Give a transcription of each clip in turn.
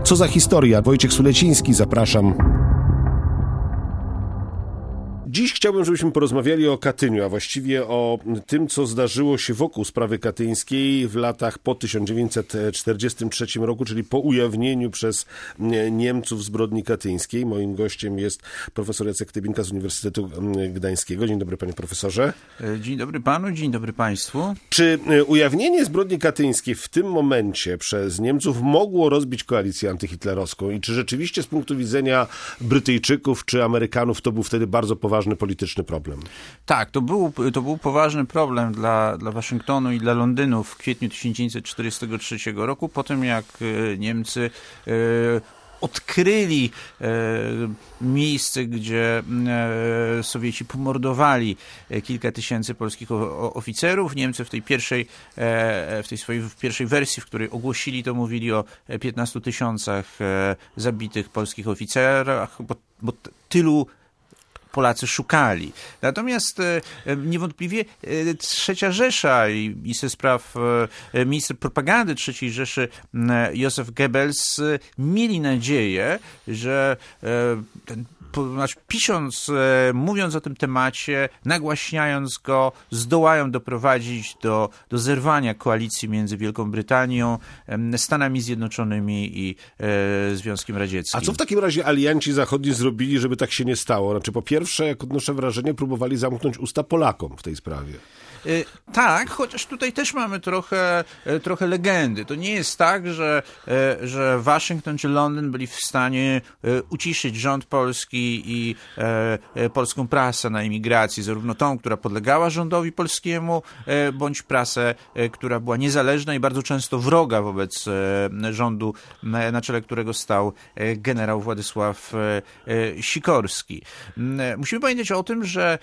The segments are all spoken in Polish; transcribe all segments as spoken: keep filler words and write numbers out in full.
Co za historia? Wojciech Suleciński, zapraszam. Dziś chciałbym, żebyśmy porozmawiali o Katyniu, a właściwie o tym, co zdarzyło się wokół sprawy katyńskiej w latach po tysiąc dziewięćset czterdziestym trzecim roku, czyli po ujawnieniu przez Niemców zbrodni katyńskiej. Moim gościem jest profesor Jacek Tybinka z Uniwersytetu Gdańskiego. Dzień dobry, panie profesorze. Dzień dobry panu, dzień dobry państwu. Czy ujawnienie zbrodni katyńskiej w tym momencie przez Niemców mogło rozbić koalicję antyhitlerowską i czy rzeczywiście z punktu widzenia Brytyjczyków czy Amerykanów to był wtedy bardzo poważny polityczny problem? Tak, to był, to był poważny problem dla, dla Waszyngtonu i dla Londynu w kwietniu tysiąc dziewięćset czterdziestego trzeciego roku, po tym jak Niemcy e, odkryli e, miejsce, gdzie e, Sowieci pomordowali kilka tysięcy polskich o, oficerów. Niemcy w tej pierwszej, e, w tej swojej w pierwszej wersji, w której ogłosili to, mówili o piętnastu tysiącach e, zabitych polskich oficerach, bo, bo tylu Polacy szukali. Natomiast e, niewątpliwie e, Trzecia Rzesza i minister spraw, e, minister propagandy Trzeciej Rzeszy e, Józef Goebbels e, mieli nadzieję, że e, ten Znaczy, pisząc, e, mówiąc o tym temacie, nagłaśniając go, zdołają doprowadzić do, do zerwania koalicji między Wielką Brytanią, e, Stanami Zjednoczonymi i e, Związkiem Radzieckim. A co w takim razie alianci zachodni zrobili, żeby tak się nie stało? Znaczy, po pierwsze, jak odnoszę wrażenie, próbowali zamknąć usta Polakom w tej sprawie. Tak, chociaż tutaj też mamy trochę, trochę legendy. To nie jest tak, że, że Waszyngton czy Londyn byli w stanie uciszyć rząd polski i polską prasę na emigracji, zarówno tą, która podlegała rządowi polskiemu, bądź prasę, która była niezależna i bardzo często wroga wobec rządu, na czele którego stał generał Władysław Sikorski. Musimy pamiętać o tym, że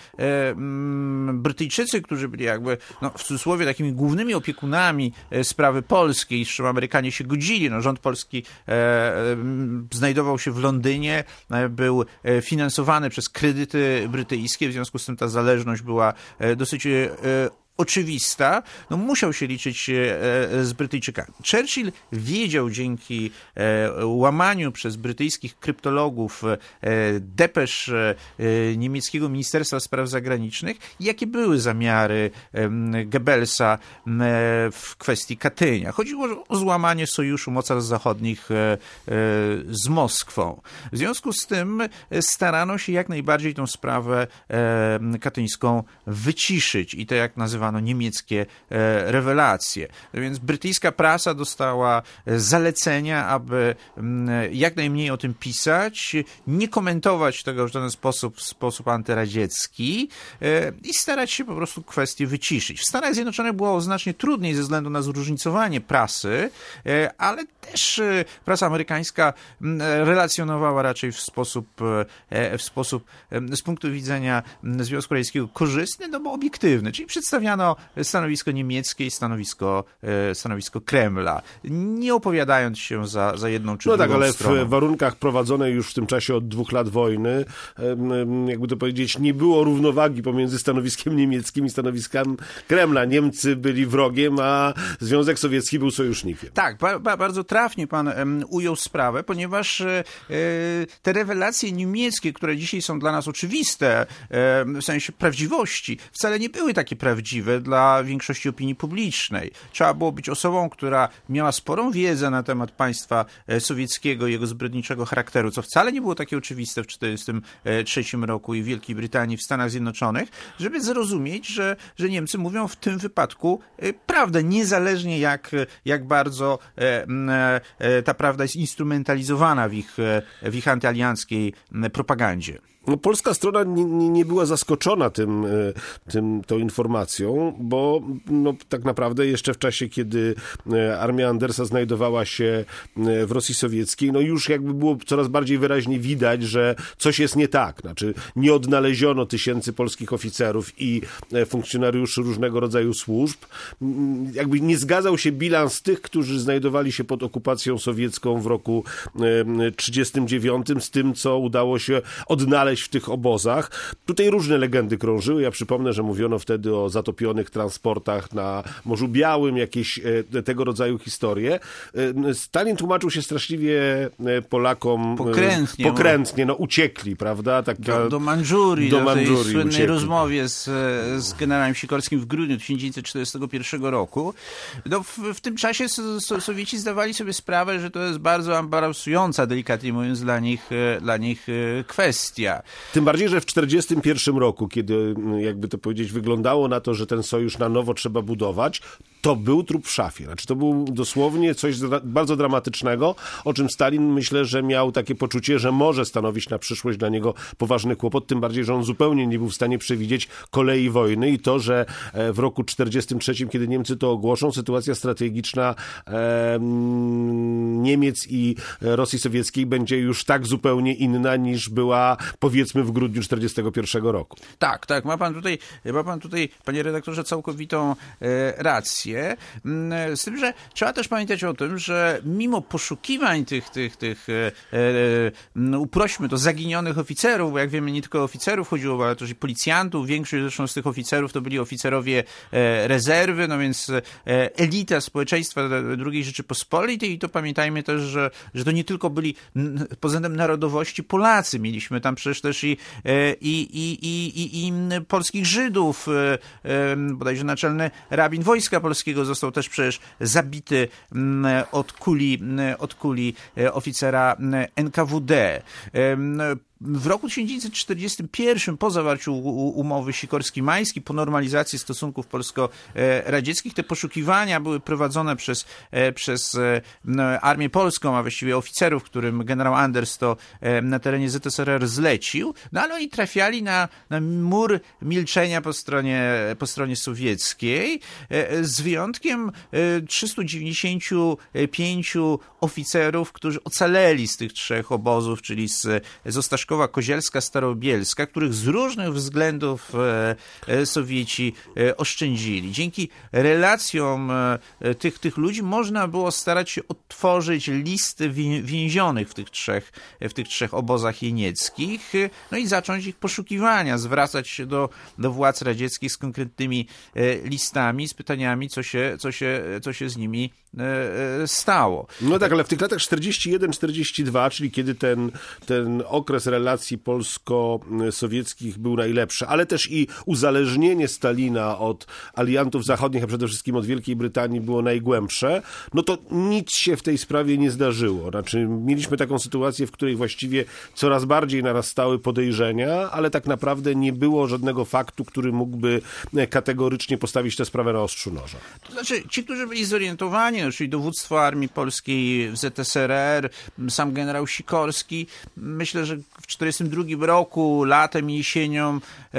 Brytyjczycy, którzy byli jakby, no, w cudzysłowie takimi głównymi opiekunami sprawy polskiej, z czym Amerykanie się godzili. No, rząd polski e, e, znajdował się w Londynie, e, był finansowany przez kredyty brytyjskie, w związku z tym ta zależność była e, dosyć e, oczywista, no musiał się liczyć e, z Brytyjczykami. Churchill wiedział dzięki e, łamaniu przez brytyjskich kryptologów e, depesz e, niemieckiego Ministerstwa Spraw Zagranicznych, jakie były zamiary e, Goebbelsa e, w kwestii Katynia. Chodziło o złamanie sojuszu mocarstw zachodnich e, e, z Moskwą. W związku z tym starano się jak najbardziej tą sprawę e, katyńską wyciszyć i to, jak nazywano, niemieckie e, rewelacje. No więc brytyjska prasa dostała zalecenia, aby m, jak najmniej o tym pisać, nie komentować tego w żaden sposób, w sposób antyradziecki e, i starać się po prostu kwestię wyciszyć. W Stanach Zjednoczonych było znacznie trudniej ze względu na zróżnicowanie prasy, e, ale też e, prasa amerykańska m, relacjonowała raczej w sposób, e, w sposób e, z punktu widzenia Związku Radzieckiego korzystny, no bo obiektywny, czyli przedstawiano stanowisko niemieckie i stanowisko, stanowisko Kremla, nie opowiadając się za, za jedną czy no drugą tak, ale stroną. w warunkach prowadzonej już w tym czasie od dwóch lat wojny, jakby to powiedzieć, nie było równowagi pomiędzy stanowiskiem niemieckim i stanowiskiem Kremla. Niemcy byli wrogiem, a Związek Sowiecki był sojusznikiem. Tak, ba, ba, bardzo trafnie pan um, ujął sprawę, ponieważ e, te rewelacje niemieckie, które dzisiaj są dla nas oczywiste, e, w sensie prawdziwości, wcale nie były takie prawdziwe dla większości opinii publicznej. Trzeba było być osobą, która miała sporą wiedzę na temat państwa sowieckiego i jego zbrodniczego charakteru, co wcale nie było takie oczywiste w tysiąc dziewięćset czterdziestym trzecim roku i w Wielkiej Brytanii, w Stanach Zjednoczonych, żeby zrozumieć, że, że Niemcy mówią w tym wypadku prawdę, niezależnie jak, jak bardzo ta prawda jest instrumentalizowana w ich, w ich antyalianckiej propagandzie. No, polska strona nie, nie, nie była zaskoczona tym, tym, tą informacją, bo no, tak naprawdę jeszcze w czasie, kiedy armia Andersa znajdowała się w Rosji Sowieckiej, no już jakby było coraz bardziej wyraźnie widać, że coś jest nie tak. Znaczy nie odnaleziono tysięcy polskich oficerów i funkcjonariuszy różnego rodzaju służb. Jakby nie zgadzał się bilans tych, którzy znajdowali się pod okupacją sowiecką w roku tysiąc dziewięćset trzydziestym dziewiątym z tym, co udało się odnaleźć znaleźć w tych obozach. Tutaj różne legendy krążyły. Ja przypomnę, że mówiono wtedy o zatopionych transportach na Morzu Białym, jakieś tego rodzaju historie. Stalin tłumaczył się straszliwie Polakom pokrętnie, pokrętnie no uciekli, prawda? Taka, do, do Mandżurii, do, do Mandżurii tej słynnej uciekli. rozmowie z, z generałem Sikorskim w grudniu tysiąc dziewięćset czterdziestego pierwszego roku. No, w, w tym czasie so, Sowieci zdawali sobie sprawę, że to jest bardzo embarasująca, delikatnie mówiąc, dla nich, dla nich kwestia. Tym bardziej, że w czterdziestym pierwszym roku, kiedy, jakby to powiedzieć, wyglądało na to, że ten sojusz na nowo trzeba budować, to był trup w szafie. Znaczy, to był dosłownie coś bardzo dramatycznego, o czym Stalin, myślę, że miał takie poczucie, że może stanowić na przyszłość dla niego poważny kłopot, tym bardziej, że on zupełnie nie był w stanie przewidzieć kolei wojny i to, że w roku czterdziestym trzecim, kiedy Niemcy to ogłoszą, sytuacja strategiczna e, Niemiec i Rosji Sowieckiej będzie już tak zupełnie inna, niż była, powiedzmy, w grudniu czterdziestego pierwszego roku. Tak, tak, ma pan tutaj, ma pan tutaj, panie redaktorze, całkowitą e, rację. Z tym, że trzeba też pamiętać o tym, że mimo poszukiwań tych, tych, tych e, e, uprośmy to, zaginionych oficerów, bo jak wiemy, nie tylko oficerów chodziło, ale też i policjantów, większość zresztą z tych oficerów to byli oficerowie e, rezerwy, no więc e, elita społeczeństwa drugiej Rzeczypospolitej i to pamiętajmy też, że, że to nie tylko byli n, pod względem narodowości Polacy, mieliśmy tam przecież też i, e, i, i, i, i, i polskich Żydów, e, e, bodajże naczelny rabin Wojska Polskiego został też przecież zabity m, od kuli, od kuli oficera N K W D. E, W roku tysiąc dziewięćset czterdziestym pierwszym, po zawarciu umowy Sikorski-Majski, po normalizacji stosunków polsko-radzieckich, te poszukiwania były prowadzone przez, przez Armię Polską, a właściwie oficerów, którym generał Anders to na terenie Z S R R zlecił, no ale oni trafiali na, na mur milczenia po stronie, po stronie sowieckiej, z wyjątkiem trzystu dziewięćdziesięciu pięciu oficerów, którzy ocaleli z tych trzech obozów, czyli z, z Ostaszkowa, Kozielska, Starobielska, których z różnych względów e, Sowieci e, oszczędzili. Dzięki relacjom e, tych, tych ludzi można było starać się odtworzyć listy więzionych w tych trzech, w tych trzech obozach jenieckich, no i zacząć ich poszukiwania, zwracać się do, do władz radzieckich z konkretnymi e, listami, z pytaniami, co się, co się, co się z nimi e, stało. No tak, ale w tych latach czterdziestym pierwszym czterdziestym drugim, czyli kiedy ten, ten okres relacji polsko-sowieckich był najlepszy, ale też i uzależnienie Stalina od aliantów zachodnich, a przede wszystkim od Wielkiej Brytanii było najgłębsze, no to nic się w tej sprawie nie zdarzyło. Znaczy, mieliśmy taką sytuację, w której właściwie coraz bardziej narastały podejrzenia, ale tak naprawdę nie było żadnego faktu, który mógłby kategorycznie postawić tę sprawę na ostrzu noża. To znaczy, ci, którzy byli zorientowani, no, czyli dowództwo Armii Polskiej w Z S R R, sam generał Sikorski, myślę, że w tysiąc dziewięćset czterdziestym drugim roku, latem i jesienią,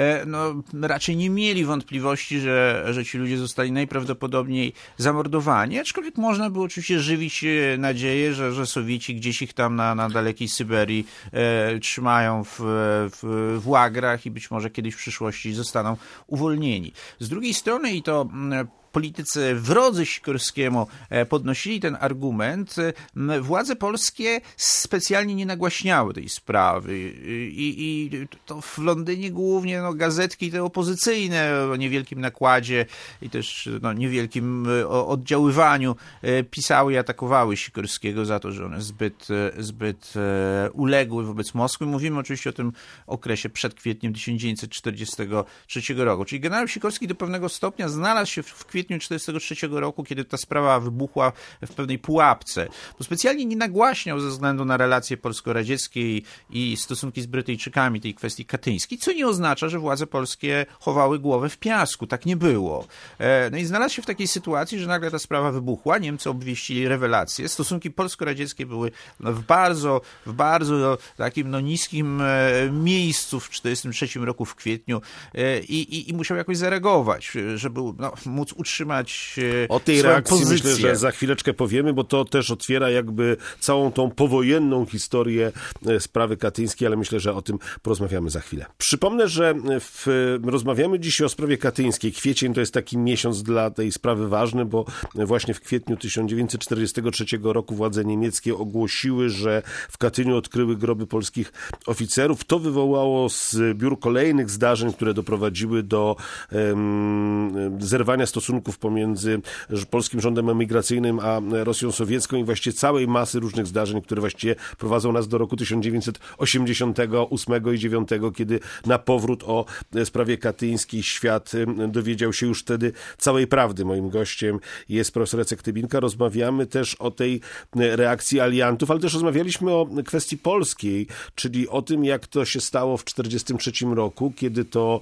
no, raczej nie mieli wątpliwości, że, że ci ludzie zostali najprawdopodobniej zamordowani, aczkolwiek można było oczywiście żywić nadzieję, że, że Sowieci gdzieś ich tam na, na dalekiej Syberii e, trzymają w, w, w łagrach i być może kiedyś w przyszłości zostaną uwolnieni. Z drugiej strony i to politycy wrodzy Sikorskiemu podnosili ten argument, władze polskie specjalnie nie nagłaśniały tej sprawy i, i to w Londynie głównie no, gazetki te opozycyjne o niewielkim nakładzie i też no, niewielkim oddziaływaniu pisały i atakowały Sikorskiego za to, że on jest zbyt, zbyt uległy wobec Moskwy. Mówimy oczywiście o tym okresie przed kwietniem tysiąc dziewięćset czterdziestego trzeciego roku. Czyli generał Sikorski do pewnego stopnia znalazł się w kwietniu tysiąc dziewięćset czterdziestego trzeciego roku, kiedy ta sprawa wybuchła w pewnej pułapce, bo specjalnie nie nagłaśniał ze względu na relacje polsko-radzieckie i stosunki z Brytyjczykami tej kwestii katyńskiej, co nie oznacza, że władze polskie chowały głowę w piasku. Tak nie było. No i znalazł się w takiej sytuacji, że nagle ta sprawa wybuchła, Niemcy obwieścili rewelację, stosunki polsko-radzieckie były w bardzo, w bardzo takim no, niskim miejscu w tysiąc dziewięćset czterdziestym trzecim roku w kwietniu i, i, i musiał jakoś zareagować, żeby no, móc utrzymać utrzymać O tej swoją reakcji pozycję. myślę, że za chwileczkę powiemy, bo to też otwiera jakby całą tą powojenną historię sprawy katyńskiej, ale myślę, że o tym porozmawiamy za chwilę. Przypomnę, że w, rozmawiamy dzisiaj o sprawie katyńskiej. Kwiecień to jest taki miesiąc dla tej sprawy ważny, bo właśnie w kwietniu tysiąc dziewięćset czterdziestego trzeciego roku władze niemieckie ogłosiły, że w Katyniu odkryły groby polskich oficerów. To wywołało zbiór kolejnych zdarzeń, które doprowadziły do um, zerwania stosunków pomiędzy polskim rządem emigracyjnym a Rosją sowiecką i właściwie całej masy różnych zdarzeń, które właściwie prowadzą nas do roku tysiąc dziewięćset osiemdziesiątego ósmego i dziewiątego, kiedy na powrót o sprawie katyńskiej świat dowiedział się już wtedy całej prawdy. Moim gościem jest profesor Jacek Tybinka. Rozmawiamy też o tej reakcji aliantów, ale też rozmawialiśmy o kwestii polskiej, czyli o tym, jak to się stało w tysiąc dziewięćset czterdziestym trzecim roku, kiedy to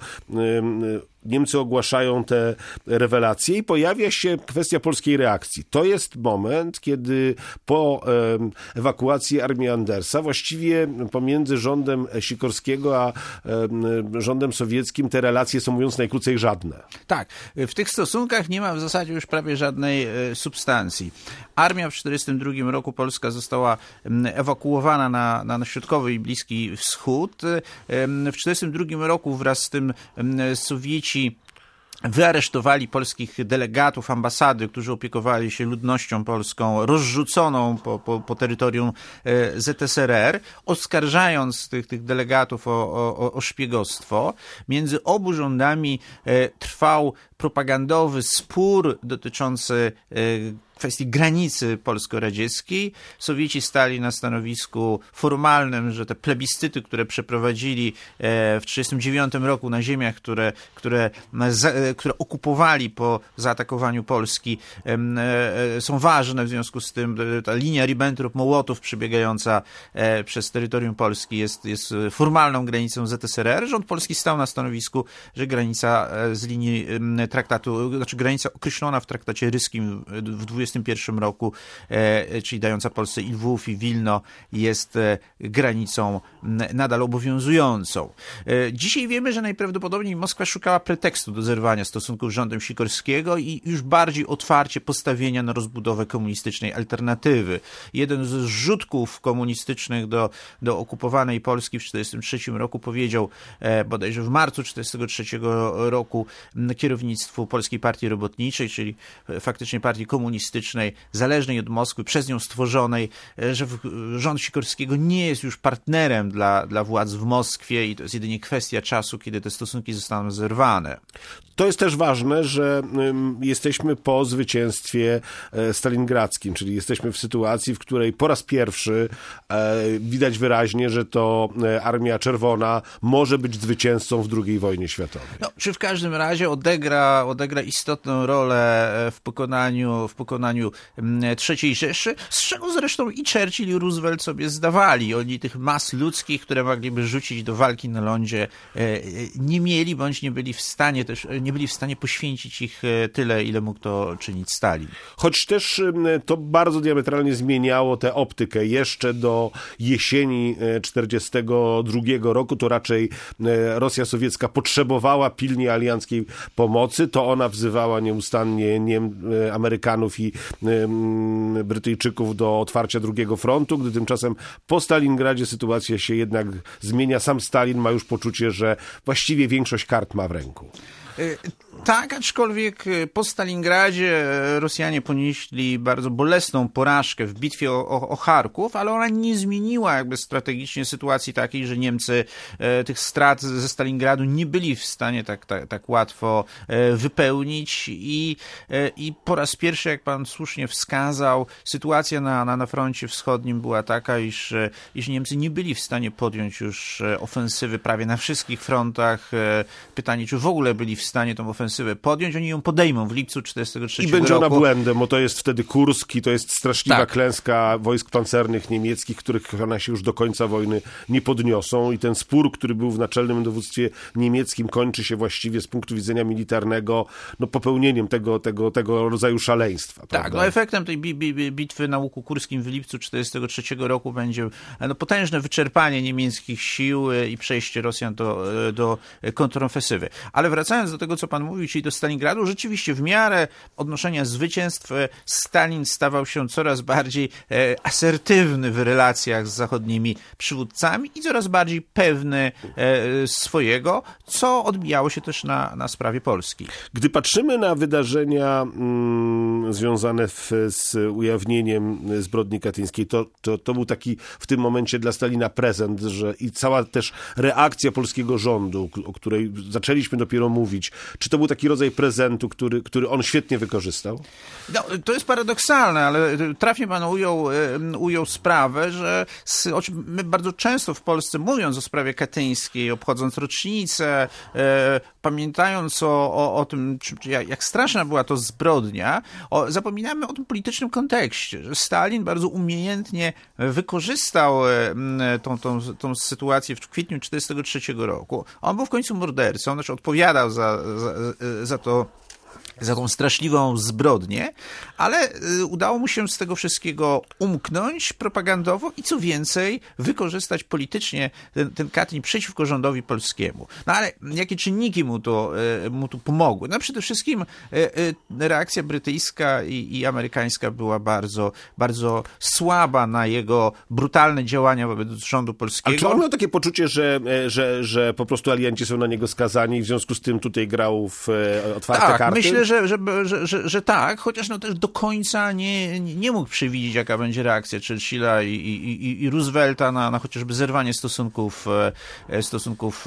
Niemcy ogłaszają te rewelacje i pojawia się kwestia polskiej reakcji. To jest moment, kiedy po ewakuacji armii Andersa właściwie pomiędzy rządem Sikorskiego a rządem sowieckim te relacje są, mówiąc najkrócej, żadne. Tak. W tych stosunkach nie ma w zasadzie już prawie żadnej substancji. Armia w tysiąc dziewięćset czterdziestym drugim roku polska została ewakuowana na, na środkowy i Bliski Wschód. W tysiąc dziewięćset czterdziestym drugim roku wraz z tym Sowieci wyaresztowali polskich delegatów ambasady, którzy opiekowali się ludnością polską rozrzuconą po, po, po terytorium Z S R R, oskarżając tych, tych delegatów o, o, o szpiegostwo. Między obu rządami trwał propagandowy spór dotyczący kwestii granicy polsko-radzieckiej. Sowieci stali na stanowisku formalnym, że te plebiscyty, które przeprowadzili w tysiąc dziewięćset trzydziestym dziewiątym roku na ziemiach, które, które, które okupowali po zaatakowaniu Polski, są ważne, w związku z tym ta linia Ribbentrop-Mołotow przebiegająca przez terytorium Polski jest, jest formalną granicą Z S R R. Rząd polski stał na stanowisku, że granica z linii traktatu, znaczy granica określona w traktacie ryskim w dwudziestym pierwszym roku, czyli dająca Polsce i Lwów, i Wilno, jest granicą nadal obowiązującą. Dzisiaj wiemy, że najprawdopodobniej Moskwa szukała pretekstu do zerwania stosunków z rządem Sikorskiego i już bardziej otwarcie postawienia na rozbudowę komunistycznej alternatywy. Jeden z zrzutków komunistycznych do, do okupowanej Polski w tysiąc dziewięćset czterdziestym trzecim roku powiedział bodajże w marcu tysiąc dziewięćset czterdziestego trzeciego roku kierownictwu Polskiej Partii Robotniczej, czyli faktycznie partii komunistycznej, zależnej od Moskwy, przez nią stworzonej, że rząd Sikorskiego nie jest już partnerem dla, dla władz w Moskwie i to jest jedynie kwestia czasu, kiedy te stosunki zostaną zerwane. To jest też ważne, że jesteśmy po zwycięstwie stalingradzkim, czyli jesteśmy w sytuacji, w której po raz pierwszy widać wyraźnie, że to Armia Czerwona może być zwycięzcą w drugiej wojnie światowej. No, czy w każdym razie odegra, odegra istotną rolę w pokonaniu, w pokonaniu trzeciej Rzeszy, z czego zresztą i Churchill, i Roosevelt sobie zdawali. Oni tych mas ludzkich, które mogliby rzucić do walki na lądzie, nie mieli, bądź nie byli w stanie też, nie byli w stanie poświęcić ich tyle, ile mógł to czynić Stalin. Choć też to bardzo diametralnie zmieniało tę optykę. Jeszcze do jesieni czterdziestego drugiego roku to raczej Rosja sowiecka potrzebowała pilnie alianckiej pomocy, to ona wzywała nieustannie Niem, Amerykanów i Brytyjczyków do otwarcia drugiego frontu, gdy tymczasem po Stalingradzie sytuacja się jednak zmienia. Sam Stalin ma już poczucie, że właściwie większość kart ma w ręku. Tak, aczkolwiek po Stalingradzie Rosjanie ponieśli bardzo bolesną porażkę w bitwie o, o, o Charków, ale ona nie zmieniła jakby strategicznie sytuacji takiej, że Niemcy e, tych strat ze Stalingradu nie byli w stanie tak, tak, tak łatwo e, wypełnić i, e, i po raz pierwszy, jak pan słusznie wskazał, sytuacja na, na, na froncie wschodnim była taka, iż, iż Niemcy nie byli w stanie podjąć już ofensywy prawie na wszystkich frontach. E, pytanie, czy w ogóle byli w stanie tą ofensywę podjąć, oni ją podejmą w lipcu czterdziestego trzeciego roku. I będzie ona błędem, bo to jest wtedy Kursk i to jest straszliwa tak. klęska wojsk pancernych niemieckich, których one się już do końca wojny nie podniosą i ten spór, który był w naczelnym dowództwie niemieckim, kończy się właściwie z punktu widzenia militarnego no, popełnieniem tego, tego, tego rodzaju szaleństwa. Tak, prawda? no efektem tej bi- bi- bitwy na Łuku Kurskim w lipcu czterdziestego trzeciego roku będzie no, potężne wyczerpanie niemieckich sił i przejście Rosjan do, do kontrofensywy. Ale wracając wracając do tego, co pan mówił, czyli do Stalingradu, rzeczywiście w miarę odnoszenia zwycięstw Stalin stawał się coraz bardziej asertywny w relacjach z zachodnimi przywódcami i coraz bardziej pewny swojego, co odbijało się też na, na sprawie Polski. Gdy patrzymy na wydarzenia mm, związane w, z ujawnieniem zbrodni katyńskiej, to, to, to był taki w tym momencie dla Stalina prezent, że i cała też reakcja polskiego rządu, o której zaczęliśmy dopiero mówić, czy to był taki rodzaj prezentu, który, który on świetnie wykorzystał? No, to jest paradoksalne, ale trafnie pan ujął, ujął sprawę, że my bardzo często w Polsce, mówiąc o sprawie katyńskiej, obchodząc rocznicę, e, pamiętając o, o, o tym, czy, jak, jak straszna była to zbrodnia, o, zapominamy o tym politycznym kontekście, że Stalin bardzo umiejętnie wykorzystał e, tą, tą, tą sytuację w kwietniu tysiąc dziewięćset czterdziestego trzeciego roku. On był w końcu mordercą, on też odpowiadał za, za, za to, za tą straszliwą zbrodnię, ale udało mu się z tego wszystkiego umknąć propagandowo i co więcej, wykorzystać politycznie ten, ten Katyń przeciwko rządowi polskiemu. No ale jakie czynniki mu to, mu tu pomogły? No przede wszystkim reakcja brytyjska i, i amerykańska była bardzo, bardzo słaba na jego brutalne działania wobec rządu polskiego. A czy on miał takie poczucie, że, że, że po prostu alianci są na niego skazani i w związku z tym tutaj grał w otwarte tak, karty? Myślę, że, że, że, że, że tak, chociaż no też do końca nie, nie mógł przewidzieć, jaka będzie reakcja Churchilla i, i, i Roosevelta na, na chociażby zerwanie stosunków, stosunków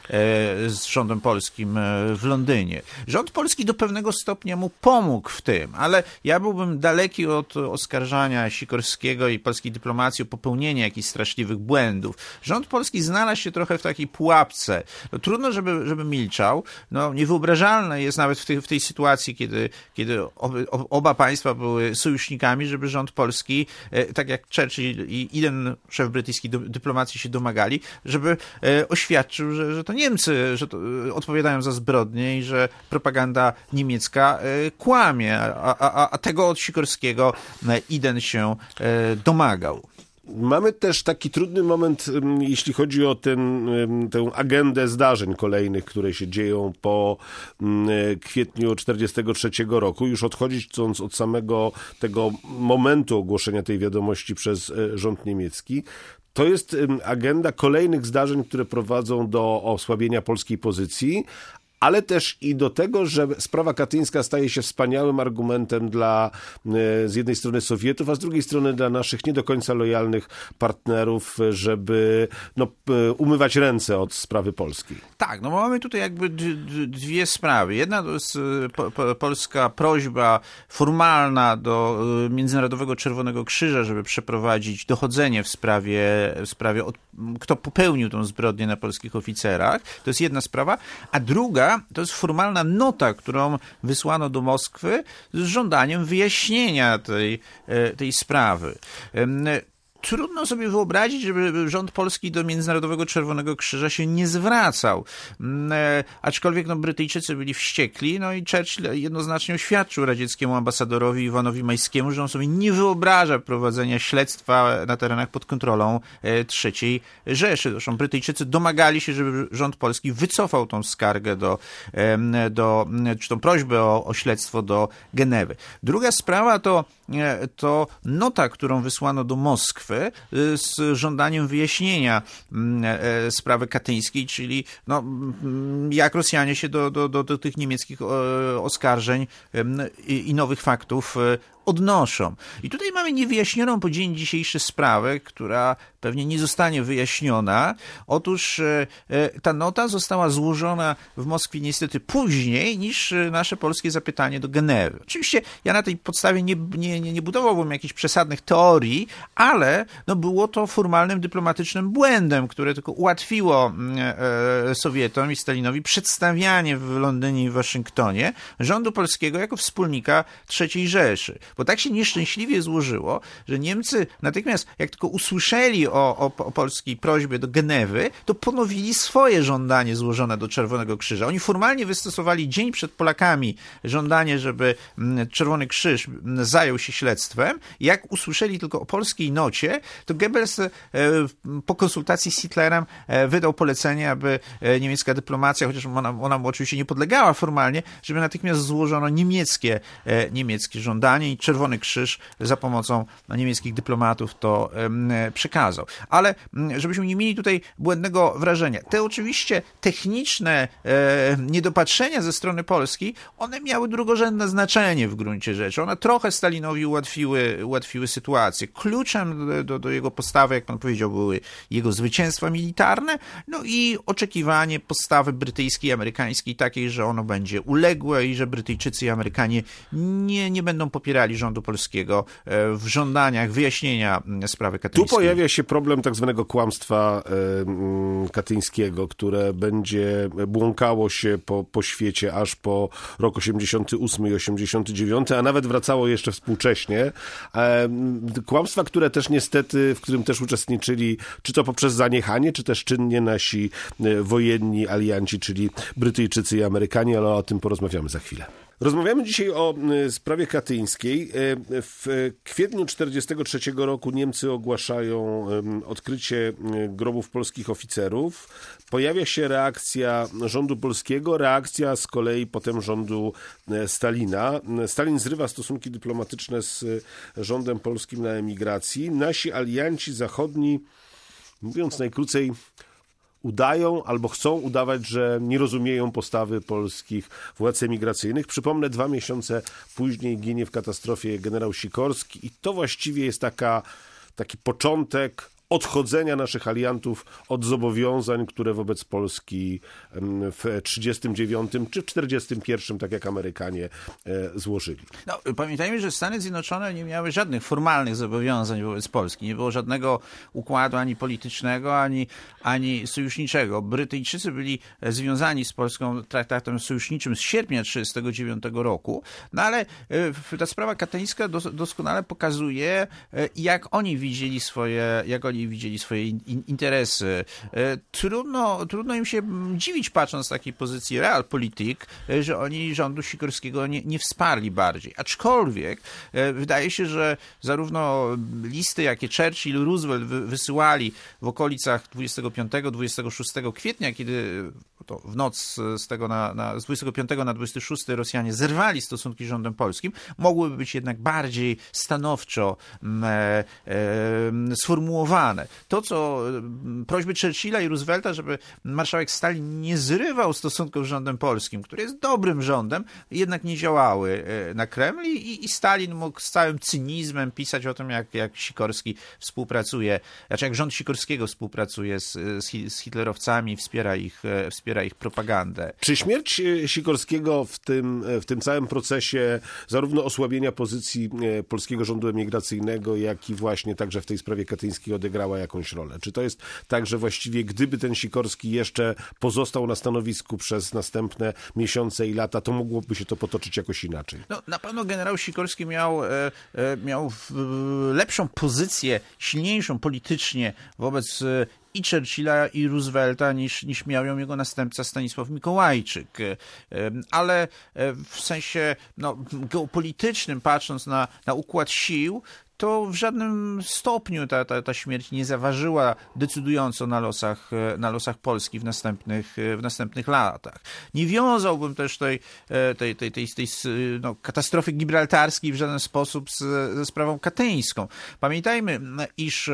z rządem polskim w Londynie. Rząd polski do pewnego stopnia mu pomógł w tym, ale ja byłbym daleki od oskarżania Sikorskiego i polskiej dyplomacji o popełnienie jakichś straszliwych błędów. Rząd polski znalazł się trochę w takiej pułapce. No, trudno, żeby, żeby milczał. No, niewyobrażalne jest nawet w tej, w tej sytuacji, kiedy, kiedy oba państwa były sojusznikami, żeby rząd polski, tak jak Churchill i jeden szef brytyjski dyplomacji się domagali, żeby oświadczył, że, że to Niemcy że to odpowiadają za zbrodnie i że propaganda niemiecka kłamie, a, a, a tego od Sikorskiego Iden się domagał. Mamy też taki trudny moment, jeśli chodzi o ten, tę agendę zdarzeń kolejnych, które się dzieją po kwietniu tysiąc dziewięćset czterdziestego trzeciego roku. Już odchodząc od samego tego momentu ogłoszenia tej wiadomości przez rząd niemiecki, to jest agenda kolejnych zdarzeń, które prowadzą do osłabienia polskiej pozycji, ale też i do tego, że sprawa katyńska staje się wspaniałym argumentem dla z jednej strony Sowietów, a z drugiej strony dla naszych nie do końca lojalnych partnerów, żeby no, umywać ręce od sprawy polskiej. Tak, no mamy tutaj jakby d- d- dwie sprawy. Jedna to jest po, po, polska prośba formalna do Międzynarodowego Czerwonego Krzyża, żeby przeprowadzić dochodzenie w sprawie, w sprawie od, kto popełnił tą zbrodnię na polskich oficerach. To jest jedna sprawa. A druga to jest formalna nota, którą wysłano do Moskwy z żądaniem wyjaśnienia tej, tej sprawy. Trudno sobie wyobrazić, żeby rząd polski do Międzynarodowego Czerwonego Krzyża się nie zwracał. E, aczkolwiek no, Brytyjczycy byli wściekli, no i Churchill jednoznacznie oświadczył radzieckiemu ambasadorowi Iwanowi Majskiemu, że on sobie nie wyobraża prowadzenia śledztwa na terenach pod kontrolą e, trzeciej Rzeszy. Zresztą Brytyjczycy domagali się, żeby rząd polski wycofał tą skargę do, e, do czy tą prośbę o, o śledztwo do Genewy. Druga sprawa to, e, to nota, którą wysłano do Moskwy z żądaniem wyjaśnienia sprawy katyńskiej, czyli no, jak Rosjanie się do, do, do, do tych niemieckich oskarżeń i, i nowych faktów odnoszą. I tutaj mamy niewyjaśnioną po dzień dzisiejszy sprawę, która pewnie nie zostanie wyjaśniona. Otóż ta nota została złożona w Moskwie niestety później niż nasze polskie zapytanie do Genewy. Oczywiście ja na tej podstawie nie, nie, nie budowałbym jakichś przesadnych teorii, ale no było to formalnym dyplomatycznym błędem, które tylko ułatwiło Sowietom i Stalinowi przedstawianie w Londynie i w Waszyngtonie rządu polskiego jako wspólnika trzeciej Rzeszy. Bo tak się nieszczęśliwie złożyło, że Niemcy natychmiast, jak tylko usłyszeli o, o, o polskiej prośbie do Genewy, to ponowili swoje żądanie złożone do Czerwonego Krzyża. Oni formalnie wystosowali dzień przed Polakami żądanie, żeby Czerwony Krzyż zajął się śledztwem. Jak usłyszeli tylko o polskiej nocie, to Goebbels po konsultacji z Hitlerem wydał polecenie, aby niemiecka dyplomacja, chociaż ona, ona mu oczywiście nie podlegała formalnie, żeby natychmiast złożono niemieckie, niemieckie żądanie i Czerwony Krzyż za pomocą niemieckich dyplomatów to przekazał. Ale żebyśmy nie mieli tutaj błędnego wrażenia, te oczywiście techniczne niedopatrzenia ze strony Polski, one miały drugorzędne znaczenie w gruncie rzeczy. One trochę Stalinowi ułatwiły, ułatwiły sytuację. Kluczem do, do jego postawy, jak pan powiedział, były jego zwycięstwa militarne, no i oczekiwanie postawy brytyjskiej i amerykańskiej takiej, że ono będzie uległe i że Brytyjczycy i Amerykanie nie, nie będą popierali rządu polskiego w żądaniach wyjaśnienia sprawy katyńskiej. Tu pojawia się problem tak zwanego kłamstwa y, katyńskiego, które będzie błąkało się po, po świecie aż po rok osiemdziesiąty ósmy i osiemdziesiąty dziewiąty, a nawet wracało jeszcze współcześnie. E, kłamstwa, które też niestety, w którym też uczestniczyli, czy to poprzez zaniechanie, czy też czynnie nasi wojenni alianci, czyli Brytyjczycy i Amerykanie, ale o tym porozmawiamy za chwilę. Rozmawiamy dzisiaj o sprawie katyńskiej. W kwietniu czterdziestego trzeciego roku Niemcy ogłaszają odkrycie grobów polskich oficerów. Pojawia się reakcja rządu polskiego, reakcja z kolei potem rządu Stalina. Stalin zrywa stosunki dyplomatyczne z rządem polskim na emigracji. Nasi alianci zachodni, mówiąc najkrócej, udają albo chcą udawać, że nie rozumieją postawy polskich władz emigracyjnych. Przypomnę, dwa miesiące później ginie w katastrofie generał Sikorski i to właściwie jest taka, taki początek odchodzenia naszych aliantów od zobowiązań, które wobec Polski w trzydziestym dziewiątym czy w czterdziestym pierwszym, tak jak Amerykanie, złożyli. No, pamiętajmy, że Stany Zjednoczone nie miały żadnych formalnych zobowiązań wobec Polski. Nie było żadnego układu ani politycznego, ani, ani sojuszniczego. Brytyjczycy byli związani z Polską traktatem sojuszniczym z sierpnia tysiąc dziewięćset trzydziestego dziewiątego roku, no ale ta sprawa katyńska doskonale pokazuje, jak oni widzieli swoje, jak oni widzieli swoje in, interesy. Trudno, trudno im się dziwić, patrząc z takiej pozycji realpolitik, że oni rządu Sikorskiego nie, nie wsparli bardziej. Aczkolwiek wydaje się, że zarówno listy, jakie Churchill, Roosevelt wysyłali w okolicach dwudziestego piątego dwudziestego szóstego kwietnia, kiedy to w noc z tego na, na, z dwudziestego piątego na dwudziesty szósty Rosjanie zerwali stosunki z rządem polskim, mogłyby być jednak bardziej stanowczo e, e, sformułowane. To, co prośby Churchilla i Roosevelta, żeby marszałek Stalin nie zrywał stosunków z rządem polskim, który jest dobrym rządem, jednak nie działały na Kreml i, i Stalin mógł z całym cynizmem pisać o tym, jak, jak Sikorski współpracuje, znaczy jak rząd Sikorskiego współpracuje z, z, z hitlerowcami, wspiera ich, wspiera ich propagandę. Czy śmierć Sikorskiego w tym, w tym całym procesie zarówno osłabienia pozycji polskiego rządu emigracyjnego, jak i właśnie także w tej sprawie katyńskiej odegrała jakąś rolę? Czy to jest tak, że właściwie gdyby ten Sikorski jeszcze pozostał na stanowisku przez następne miesiące i lata, to mogłoby się to potoczyć jakoś inaczej? No, na pewno generał Sikorski miał, e, e, miał lepszą pozycję, silniejszą politycznie wobec e, i Churchilla, i Roosevelta, niż, niż miał ją jego następca Stanisław Mikołajczyk. Ale w sensie no, geopolitycznym, patrząc na, na układ sił, to w żadnym stopniu ta, ta, ta śmierć nie zaważyła decydująco na losach, na losach Polski w następnych, w następnych latach. Nie wiązałbym też tej, tej, tej, tej, tej no, katastrofy gibraltarskiej w żaden sposób z, ze sprawą katyńską. Pamiętajmy, iż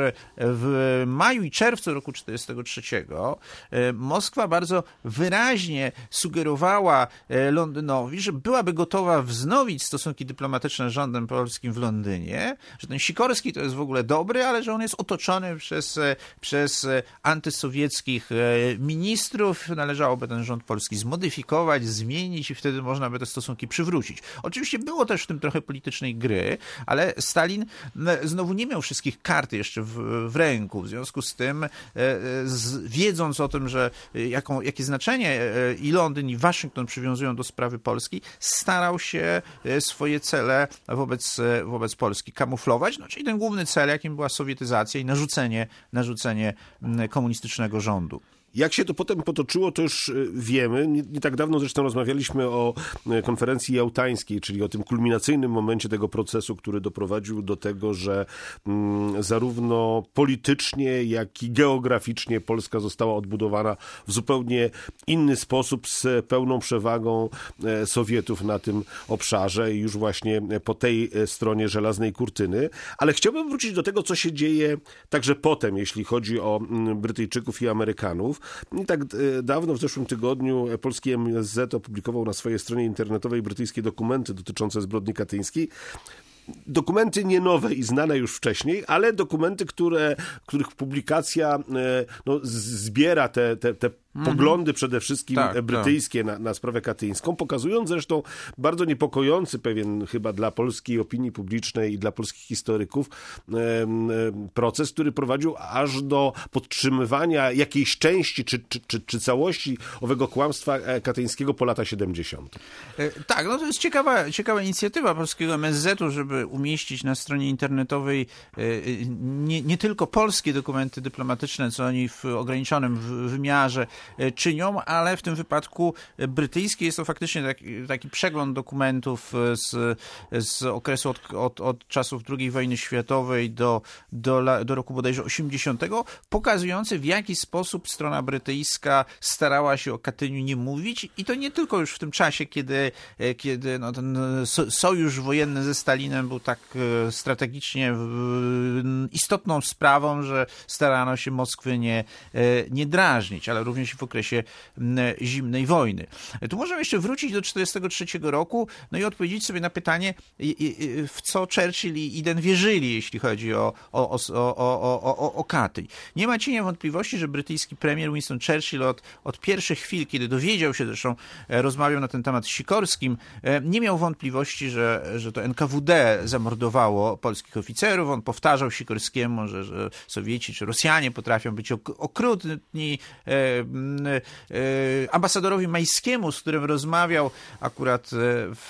w maju i czerwcu roku czterdziestego trzeciego Moskwa bardzo wyraźnie sugerowała Londynowi, że byłaby gotowa wznowić stosunki dyplomatyczne z rządem polskim w Londynie, że ten Sikorski to jest w ogóle dobry, ale że on jest otoczony przez, przez antysowieckich ministrów. Należałoby ten rząd polski zmodyfikować, zmienić i wtedy można by te stosunki przywrócić. Oczywiście było też w tym trochę politycznej gry, ale Stalin znowu nie miał wszystkich kart jeszcze w, w ręku. W związku z tym, z, wiedząc o tym, że jaką, jakie znaczenie i Londyn, i Waszyngton przywiązują do sprawy Polski, starał się swoje cele wobec, wobec Polski kamuflować. No, czyli ten główny cel, jakim była sowietyzacja i narzucenie, narzucenie komunistycznego rządu. Jak się to potem potoczyło, to już wiemy. Nie, nie tak dawno zresztą rozmawialiśmy o konferencji jałtańskiej, czyli o tym kulminacyjnym momencie tego procesu, który doprowadził do tego, że mm, zarówno politycznie, jak i geograficznie Polska została odbudowana w zupełnie inny sposób, z pełną przewagą Sowietów na tym obszarze i już właśnie po tej stronie żelaznej kurtyny. Ale chciałbym wrócić do tego, co się dzieje także potem, jeśli chodzi o Brytyjczyków i Amerykanów. Nie tak dawno, w zeszłym tygodniu, polski M S Z opublikował na swojej stronie internetowej brytyjskie dokumenty dotyczące zbrodni katyńskiej. Dokumenty nie nowe i znane już wcześniej, ale dokumenty, które, których publikacja no, zbiera te, te, te mm-hmm. poglądy przede wszystkim tak, brytyjskie tak. Na, na sprawę katyńską, pokazując zresztą bardzo niepokojący pewien chyba dla polskiej opinii publicznej i dla polskich historyków e, e, proces, który prowadził aż do podtrzymywania jakiejś części czy, czy, czy, czy całości owego kłamstwa katyńskiego po lata siedemdziesiąte. E, tak, no to jest ciekawa, ciekawa inicjatywa polskiego M S Z-u, żeby umieścić na stronie internetowej nie, nie tylko polskie dokumenty dyplomatyczne, co oni w ograniczonym wymiarze czynią, ale w tym wypadku brytyjskie jest to faktycznie taki, taki przegląd dokumentów z, z okresu od, od, od czasów drugiej wojny światowej do, do, do roku bodajże osiemdziesiątego, pokazujący, w jaki sposób strona brytyjska starała się o Katyniu nie mówić i to nie tylko już w tym czasie, kiedy, kiedy no, ten sojusz wojenny ze Stalinem był tak strategicznie istotną sprawą, że starano się Moskwy nie, nie drażnić, ale również w okresie zimnej wojny. Tu możemy jeszcze wrócić do tysiąc dziewięćset czterdziestego trzeciego roku, no i odpowiedzieć sobie na pytanie, w co Churchill i Eden wierzyli, jeśli chodzi o, o, o, o, o, o Katyń. Nie ma cienia wątpliwości, że brytyjski premier Winston Churchill od, od pierwszych chwil, kiedy dowiedział się, zresztą rozmawiał na ten temat z Sikorskim, nie miał wątpliwości, że, że to N K W D zamordowało polskich oficerów. On powtarzał Sikorskiemu, że, że Sowieci czy Rosjanie potrafią być ok- okrutni. E, e, ambasadorowi Majskiemu, z którym rozmawiał akurat w,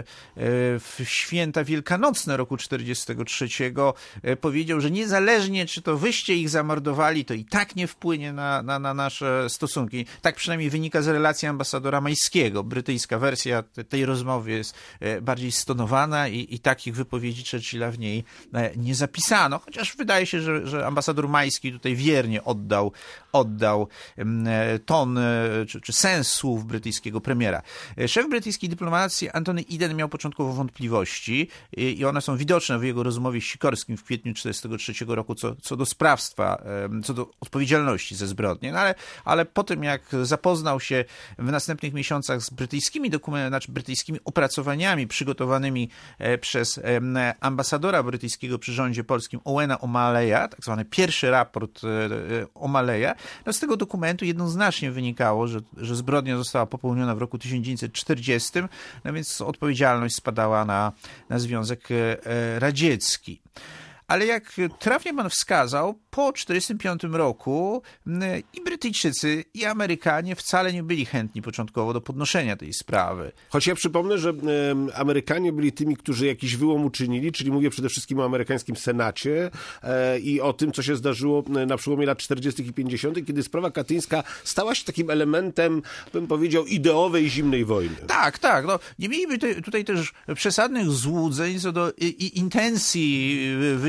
w święta wielkanocne roku czterdziestego trzeciego, powiedział, że niezależnie czy to wyście ich zamordowali, to i tak nie wpłynie na, na, na nasze stosunki. Tak przynajmniej wynika z relacji ambasadora Majskiego. Brytyjska wersja tej rozmowy jest bardziej stonowana i, i takich wypowiedzi Churchilla w niej nie zapisano, chociaż wydaje się, że, że ambasador Majski tutaj wiernie oddał, oddał ton czy, czy sens słów brytyjskiego premiera. Szef brytyjskiej dyplomacji Antony Eden miał początkowo wątpliwości i one są widoczne w jego rozmowie z Sikorskim w kwietniu tysiąc dziewięćset czterdziestego trzeciego roku co, co do sprawstwa, co do odpowiedzialności za zbrodnie. No ale, ale po tym, jak zapoznał się w następnych miesiącach z brytyjskimi dokumentami, znaczy brytyjskimi opracowaniami przygotowanymi przez ambasadora brytyjskiego przy rządzie polskim Owena O'Malley'a, tak zwany pierwszy raport O'Malley'a, no z tego dokumentu jednoznacznie wynikało, że, że zbrodnia została popełniona w roku tysiąc dziewięćset czterdziestym, no więc odpowiedzialność spadała na, na Związek Radziecki. Ale jak trafnie pan wskazał, po tysiąc dziewięćset czterdziestym piątym roku i Brytyjczycy, i Amerykanie wcale nie byli chętni początkowo do podnoszenia tej sprawy. Choć ja przypomnę, że e, Amerykanie byli tymi, którzy jakiś wyłom uczynili, czyli mówię przede wszystkim o amerykańskim Senacie e, i o tym, co się zdarzyło na przełomie lat czterdziestych i pięćdziesiątych, kiedy sprawa katyńska stała się takim elementem, bym powiedział, ideowej zimnej wojny. Tak, tak. No, nie mieliby te, tutaj też przesadnych złudzeń co do i, i intencji wyciągnięcia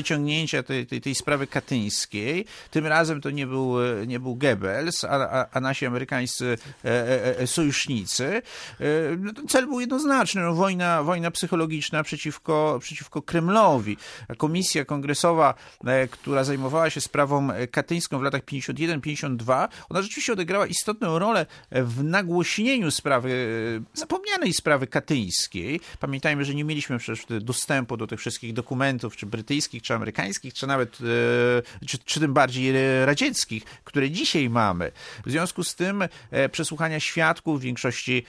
wyciągnięcia tej, tej, tej sprawy katyńskiej. Tym razem to nie był, nie był Goebbels, a, a, a nasi amerykańscy e, e, sojusznicy. E, no, ten cel był jednoznaczny, no, wojna, wojna psychologiczna przeciwko, przeciwko Kremlowi. Komisja kongresowa, e, która zajmowała się sprawą katyńską w latach pięćdziesiąt jeden pięćdziesiąt dwa, ona rzeczywiście odegrała istotną rolę w nagłośnieniu sprawy, zapomnianej sprawy katyńskiej. Pamiętajmy, że nie mieliśmy przecież dostępu do tych wszystkich dokumentów, czy brytyjskich, czy amerykańskich, czy nawet, czy, czy tym bardziej radzieckich, które dzisiaj mamy. W związku z tym przesłuchania świadków, w większości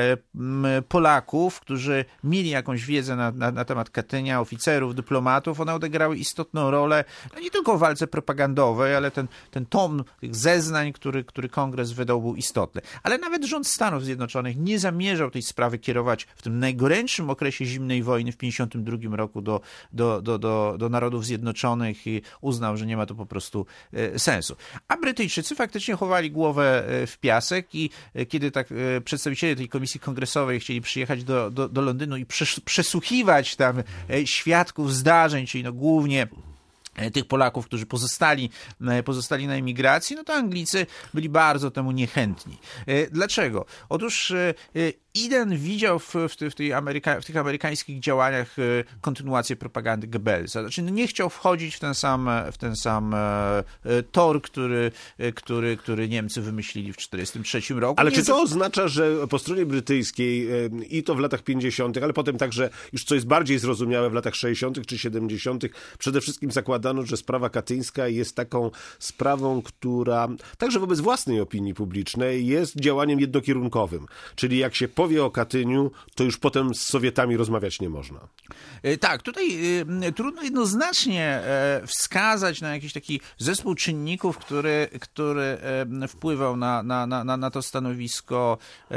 Polaków, którzy mieli jakąś wiedzę na, na, na temat Katynia, oficerów, dyplomatów, one odegrały istotną rolę, no nie tylko w walce propagandowej, ale ten, ten tom tych zeznań, który, który Kongres wydał, był istotny. Ale nawet rząd Stanów Zjednoczonych nie zamierzał tej sprawy kierować w tym najgorętszym okresie zimnej wojny w pięćdziesiątym drugim roku do, do, do, do, do Narodów Zjednoczonych i uznał, że nie ma to po prostu e, sensu. A Brytyjczycy faktycznie chowali głowę w piasek i e, kiedy tak e, przedstawiciele tej komisji kongresowej chcieli przyjechać do, do, do Londynu i przes- przesłuchiwać tam e, świadków zdarzeń, czyli no głównie tych Polaków, którzy pozostali, pozostali na emigracji, no to Anglicy byli bardzo temu niechętni. Dlaczego? Otóż Eden widział w, w, w, tej Ameryka, w tych amerykańskich działaniach kontynuację propagandy Goebbelsa. Znaczy nie chciał wchodzić w ten sam, w ten sam tor, który, który, który Niemcy wymyślili w tysiąc dziewięćset czterdziestym trzecim roku. Ale nie czy to oznacza, że po stronie brytyjskiej i to w latach pięćdziesiątych, ale potem także już co jest bardziej zrozumiałe w latach sześćdziesiątych czy siedemdziesiątych, przede wszystkim zakładano, że sprawa katyńska jest taką sprawą, która także wobec własnej opinii publicznej jest działaniem jednokierunkowym. Czyli jak się powie o Katyniu, to już potem z Sowietami rozmawiać nie można. Tak, tutaj trudno jednoznacznie wskazać na jakiś taki zespół czynników, który, który wpływał na, na, na, na to stanowisko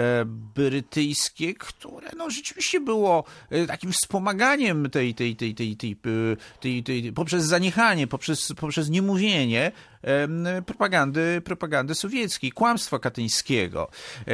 brytyjskie, które no, rzeczywiście było takim wspomaganiem tej, tej, tej, tej, tej, tej, tej poprzez zaniechanie, poprzez, poprzez niemówienie propagandy, propagandy sowieckiej, kłamstwa katyńskiego.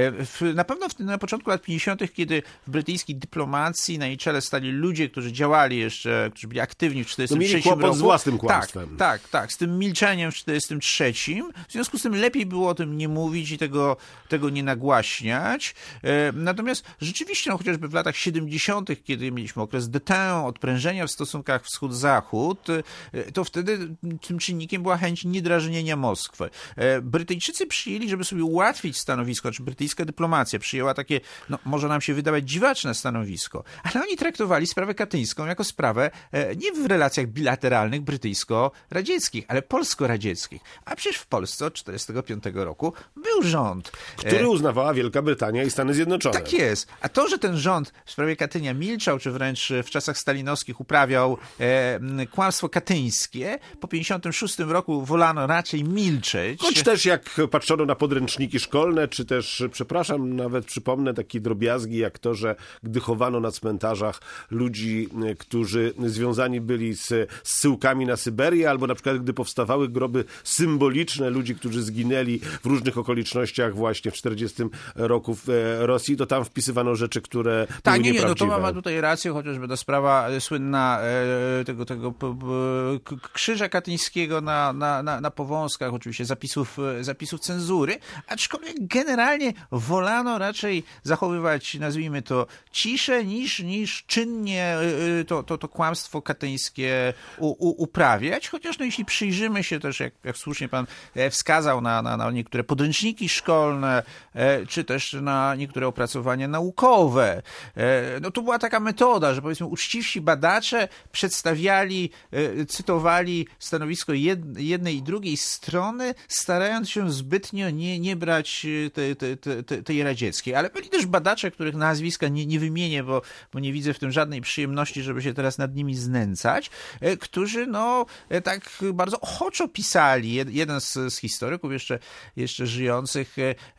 Na pewno w, na początku lat pięćdziesiątych, kiedy w brytyjskiej dyplomacji na jej czele stali ludzie, którzy działali jeszcze, którzy byli aktywni w tysiąc dziewięćset czterdziestym trzecim roku. Z własnym kłamstwem. Tak, tak, tak, z tym milczeniem w tysiąc dziewięćset czterdziestym trzecim. W związku z tym lepiej było o tym nie mówić i tego, tego nie nagłaśniać. Natomiast rzeczywiście, no, chociażby w latach siedemdziesiątych, kiedy mieliśmy okres détente, odprężenia w stosunkach wschód-zachód, to wtedy tym czynnikiem była chęć niedrażnienia Moskwy. Brytyjczycy przyjęli, żeby sobie ułatwić stanowisko, czy brytyjska dyplomacja przyjęła takie, no może nam się wydawać dziwaczne stanowisko, ale oni traktowali sprawę katyńską jako sprawę nie w relacjach bilateralnych brytyjsko-radzieckich, ale polsko-radzieckich. A przecież w Polsce od tysiąc dziewięćset czterdziestego piątego roku był rząd, który uznawała Wielka Brytania i Stany Zjednoczone. Tak jest. A to, że ten rząd w sprawie Katynia milczał, czy wręcz w czasach stalinowskich uprawiał e, kłamstwo katyńskie, po pięćdziesiątym szóstym roku wolano raczej milczeć. Choć też jak patrzono na podręczniki szkolne, czy też, przepraszam, nawet przypomnę takie drobiazgi, jak to, że gdy chowano na cmentarzach ludzi, którzy związani byli z zsyłkami na Syberię, albo na przykład gdy powstawały groby symboliczne ludzi, którzy zginęli w różnych okolicznościach właśnie w czterdziestym roku w Rosji, to tam wpisywano rzeczy, które tak, były nie, nieprawdziwe. nie, no to ma tutaj rację, chociażby ta sprawa słynna e, tego, tego p, p, krzyża katyńskiego na, na, na, na powązkach, oczywiście zapisów, zapisów cenzury, aczkolwiek generalnie wolano raczej zachowywać, nazwijmy to, ciszę, niż, niż czynnie to, to, to kłamstwo katyńskie u, u, uprawiać, chociaż no, jeśli przyjrzymy się też, jak, jak słusznie pan wskazał, na, na, na niektóre podręczniki szkolne, czy też na niektóre opracowania naukowe, no to była taka metoda, że powiedzmy uczciwsi badacze przedstawiali, cytowali stanowisko jednej i drugiej strony, starając się zbytnio nie, nie brać tej, tej, tej, tej radzieckiej. Ale byli też badacze, których nazwiska nie, nie wymienię, bo, bo nie widzę w tym żadnej przyjemności, żeby się teraz nad nimi znęcać, którzy no tak bardzo ochoczo pisali. Jeden z, z historyków jeszcze, jeszcze żyjących,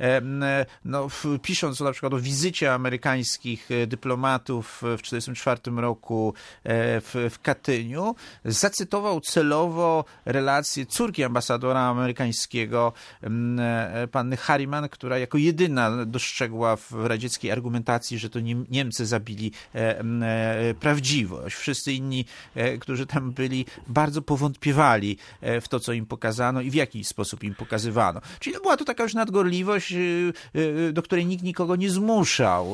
no, pisząc na przykład o wizycie amerykańskich dyplomatów w tysiąc dziewięćset czterdziestym czwartym roku w, w Katyniu, zacytował celowo relacje córki ambasadora amerykańskiego panny Harriman, która jako jedyna dostrzegła w radzieckiej argumentacji, że to Niemcy zabili prawdziwość. Wszyscy inni, którzy tam byli, bardzo powątpiewali w to, co im pokazano i w jaki sposób im pokazywano. Czyli była to taka już nadgorliwość, do której nikt nikogo nie zmuszał.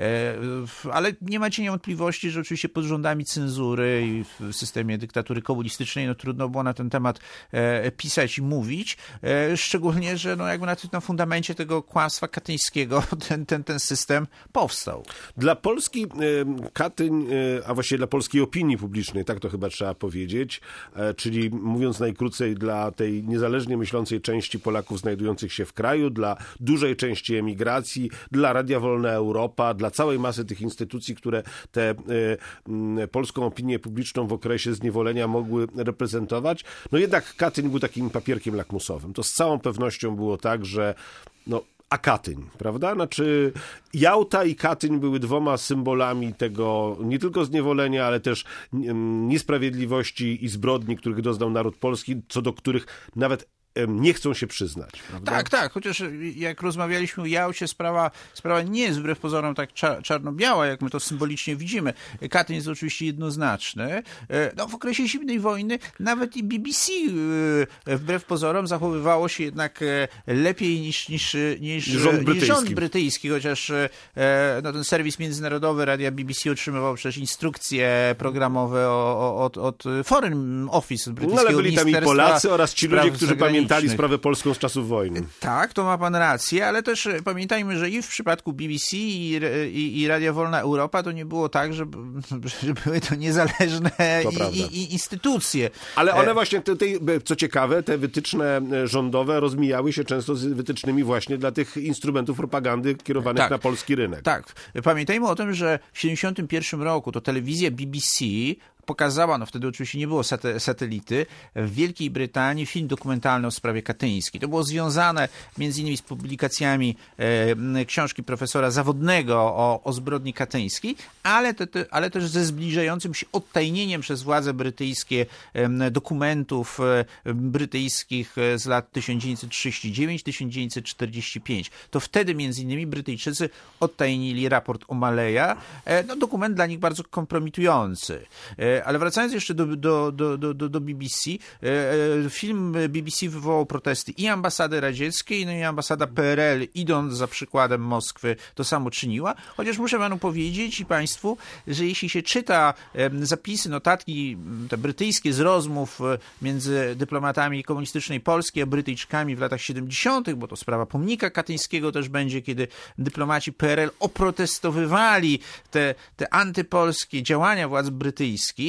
Ale nie ma cienia wątpliwości, że oczywiście pod rządami cenzury i w systemie dyktatury komunistycznej no, trudno było na ten temat pisać i mówić. Szczególnie, że no, jakby na, na fundamencie tego kłamstwa katyńskiego ten, ten, ten system powstał. Dla Polski Katyń, a właściwie dla polskiej opinii publicznej, tak to chyba trzeba powiedzieć, czyli mówiąc najkrócej, dla tej niezależnie myślącej części Polaków znajdujących się w kraju, dla dużej części emigracji, dla Radia Wolna Europa, dla całej masy tych instytucji, które tę polską opinię publiczną w okresie zniewolenia mogły reprezentować. No jednak Katyń był takim papierkiem lakmusowym. To z całą pewnością było tak, że no, a Katyń, prawda? Znaczy Jałta i Katyń były dwoma symbolami tego nie tylko zniewolenia, ale też niesprawiedliwości i zbrodni, których doznał naród polski, co do których nawet nie chcą się przyznać. Prawda? Tak, tak, chociaż jak rozmawialiśmy o Jałcie, sprawa, sprawa nie jest wbrew pozorom tak czar- czarno-biała, jak my to symbolicznie widzimy. Katyń jest oczywiście jednoznaczny. No, w okresie zimnej wojny nawet i B B C wbrew pozorom zachowywało się jednak lepiej niż, niż, niż, rząd, niż brytyjski. rząd brytyjski, chociaż no, ten serwis międzynarodowy radia B B C otrzymywał przecież instrukcje programowe o, o, od, od Foreign Office brytyjskiego. No ale byli tam i Polacy oraz ci ludzie, którzy pamiętali sprawę polską z czasów wojny. Tak, to ma pan rację, ale też pamiętajmy, że i w przypadku B B C i, i, i Radia Wolna Europa to nie było tak, że, że były to niezależne to i, i, i instytucje. Ale one właśnie, te, te, co ciekawe, te wytyczne rządowe rozmijały się często z wytycznymi właśnie dla tych instrumentów propagandy kierowanych tak, na polski rynek. Tak. Pamiętajmy o tym, że w siedemdziesiątym pierwszym roku to telewizja B B C pokazała, no wtedy oczywiście nie było sate, satelity, w Wielkiej Brytanii film dokumentalny o sprawie katyńskiej. To było związane między innymi z publikacjami e, książki profesora Zawodnego o, o zbrodni katyńskiej, ale, te, te, ale też ze zbliżającym się odtajnieniem przez władze brytyjskie e, dokumentów e, brytyjskich z lat tysiąc dziewięćset trzydzieści dziewięć do tysiąc dziewięćset czterdzieści pięć. To wtedy między innymi Brytyjczycy odtajnili raport O'Malley'a, e, no dokument dla nich bardzo kompromitujący. E, Ale wracając jeszcze do, do, do, do, do B B C, film B B C wywołał protesty i ambasady radzieckiej, no i ambasada P R L, idąc za przykładem Moskwy, to samo czyniła. Chociaż muszę panu powiedzieć i państwu, że jeśli się czyta zapisy, notatki te brytyjskie z rozmów między dyplomatami komunistycznej Polski a Brytyjczykami w latach siedemdziesiątych, bo to sprawa pomnika katyńskiego też będzie, kiedy dyplomaci P R L oprotestowywali te, te antypolskie działania władz brytyjskich,